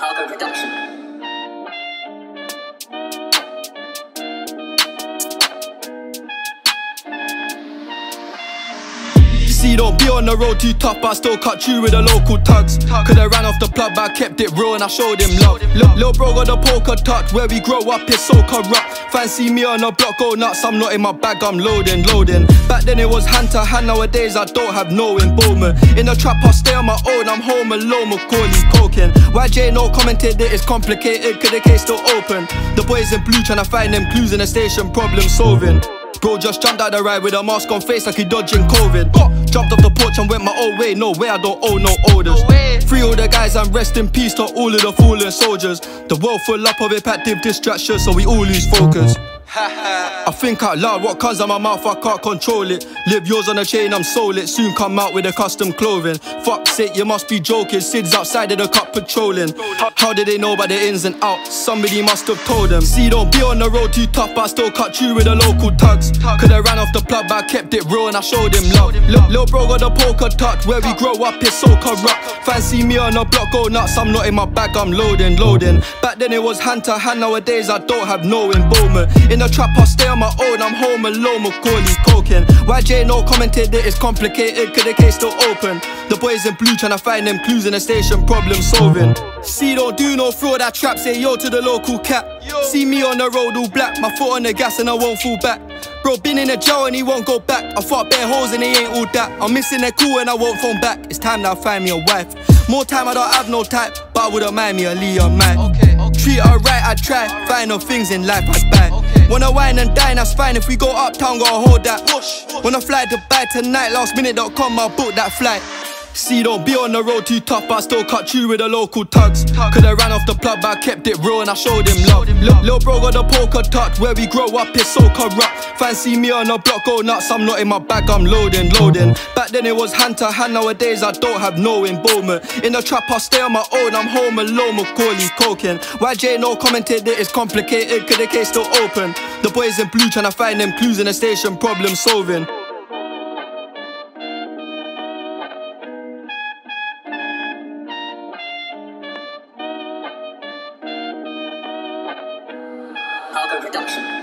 Algo Production. See, don't be on the road too tough, but I still cut you with the local tugs. Coulda ran off the plug, but I kept it real and I showed him love. Lil' bro got the poker touch, where we grow up is so corrupt. Fancy me on the block, go nuts, I'm not in my bag, I'm loading. Back then it was hand to hand, nowadays I don't have no involvement. In the trap I stay on my own, I'm home alone, Macaulay coking. YJ no commented it is complicated, cause the case still open. The boys in blue tryna find them clues in the station, problem solving. Bro just jumped out the ride with a mask on face like he dodging COVID. Jumped off the porch and went my own way, no way I don't owe no orders. Free all the guys and rest in peace to all of the fallen soldiers. The world full up of impactive distractions, so we all lose focus. I think out loud, what comes out my mouth I can't control it. Live yours on a chain, I'm sold it. Soon come out with a custom clothing. Fuck's sake, you must be joking. Sid's outside of the cup patrolling. How did they know about the ins and outs? Somebody must have told them. See, don't be on the road too tough, but I still cut you with the local tugs. Coulda ran off the plug, but I kept it real and I showed him love. Lil' bro got the poker touch, where we grow up is so corrupt. Fancy me on the block, go nuts, I'm not in my bag, I'm loading. Back then it was hand to hand, nowadays I don't have no involvement. In the trap I stay on my own, I'm home alone, Macaulay coking. YJ no commented it is complicated, cause the case still open. The boys in blue tryna find them clues in the station, problem solving. See, don't do no fraud, that trap, say yo to the local cat. See me on the road all black, my foot on the gas and I won't fall back. Bro been in the jail and he won't go back. I fought bare holes and he ain't all that. I'm missing their cool and I won't phone back. It's time that I find me a wife. More time I don't have no type, but I wouldn't mind me a Leon man. Treat her right, I try. Find no things in life I buy. Wanna wine and dine, that's fine. If we go uptown, gotta hold that. Wanna fly to Dubai tonight, lastminute.com, I'll book that flight. See, don't be on the road too tough, but I still cut you with the local tugs. Coulda ran off the plug, but I kept it real and I showed him love. Lil' bro got the poker touch, where we grow up is so corrupt. Fancy me on the block, go nuts, I'm not in my bag, I'm loading. Back then it was hand to hand, nowadays I don't have no involvement. In the trap I stay on my own, I'm home alone, Macaulay coking. YJ no commented it is complicated, cause the case still open. The boys in blue tryna find them clues in the station, problem solving. Algo Production.